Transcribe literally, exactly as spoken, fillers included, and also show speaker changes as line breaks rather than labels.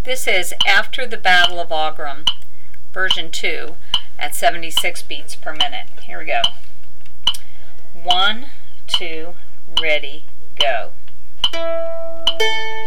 This is After the Battle of Wagram, version two, at seventy-six beats per minute. Here we go. One, two, ready, go.